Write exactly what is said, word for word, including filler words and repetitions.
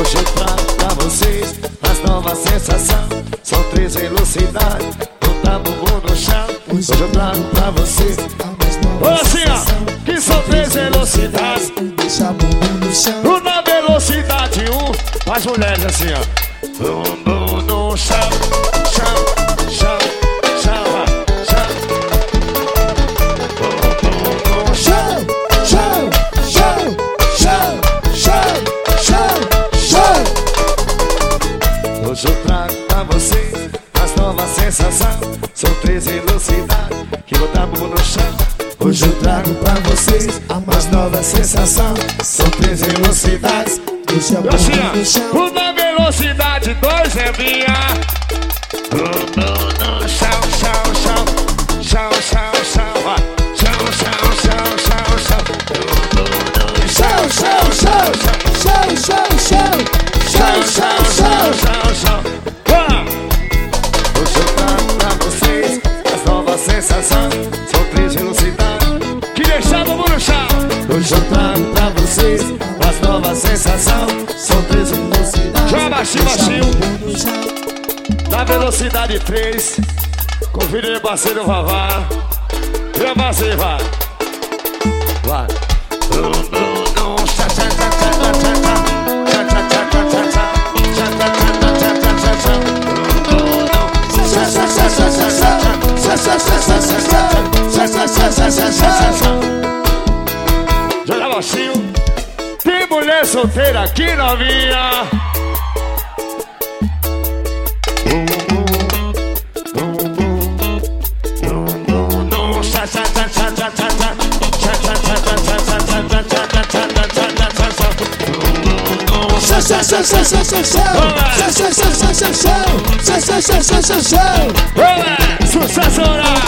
Hoje eu trago pra vocês as novas sensações. São três velocidades, botar bumbum no chão. Hoje eu trago pra vocês. Olha assim, ó, que são três velocidades. Deixa bumbum no chão. Na velocidade um, as mulheres assim, ó. Bumbum no chão, chão, chão, chão, chão. Bumbum no chão, Chão, chão, chão, chão, chão, chão. hoje eu trago pra vocês as novas sensações. São três velocidades que botar bumbum no chão. Hoje eu trago pra vocês a mais nova sensação. São três velocidades. Deixa bumbum no chão. Na velocidade dois é minha. Bumbum no chão, chão, chão, chão, chão, chão, ó. Chão, chão, chão, chão, chão. Bumbum no Chão, chão, chão, chão, chão, chão, chão, chão, chão. chão, chão. Hoje eu trago pra vocês as novas sensações. São três velocidades que deixam o bumbum no chão. Hoje eu trago pra vocês As novas sensações. são três velocidades. Joga baixinho, Deixa baixinho. bumbum no chão. Na velocidade três. Confira meu parceiro Vavá. Meu parceiro vai. Vai. Joga baixinho. Tem mulher solteira aqui, novinha? Sucesso oral!